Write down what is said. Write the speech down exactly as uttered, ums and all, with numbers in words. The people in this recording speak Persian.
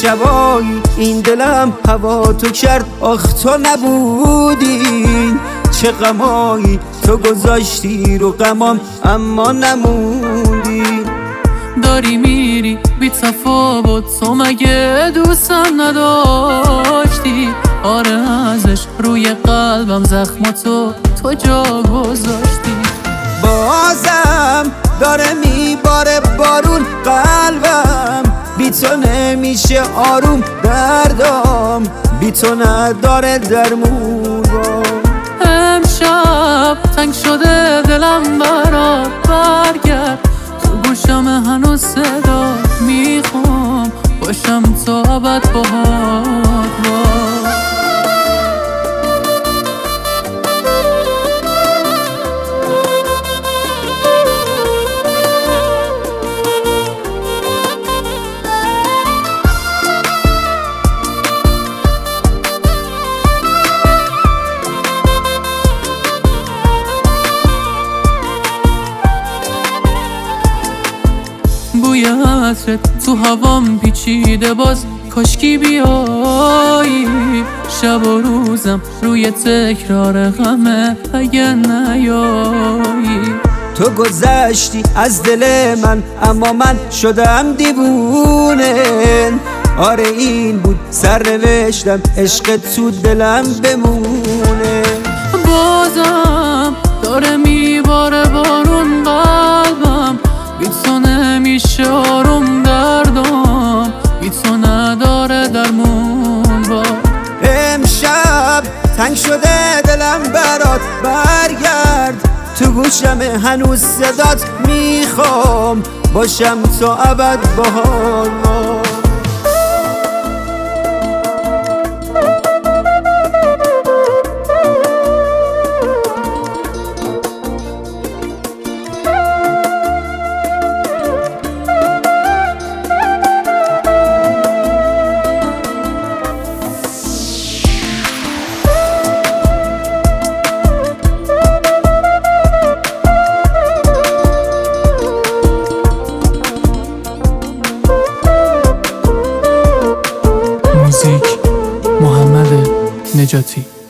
شبایی این دلم هوا تو کرد، آخ تو نبودی چه غمایی تو گذاشتی رو غمام اما نموندی. داری میری بی تفاوت، تو مگه دوستم نداشتی؟ آره ازش روی قلبم زخماتو تو جا گذاشتی. بازم داره میباره بارون قلبم، بی تو نمیشه آروم، دردام بی تو نداره درمون. امشب تنگ شده دلم برات، برگرد تو گوشم هنوز صدا، میخوام باشم تا ابد باهات باش. بوی عطرت تو هوام پیچیده، باز کاشکی بیایی. شب و روزم روی تکرار غمه اگه نیایی. تو گذشتی از دل من اما من شدم دیوونه، آره این بود سرنوشتم، عشق تو دلم بمونه. بازم داره میباره بارون قلبم، بی تو نمیشه آروم، دردم بی تو نداره درمون. با امشب تنگ شده دلم برات، برگرد تو گوشم هنوز صدات، میخوام باشم تا ابد باهات. موزیک محمد نجاتی.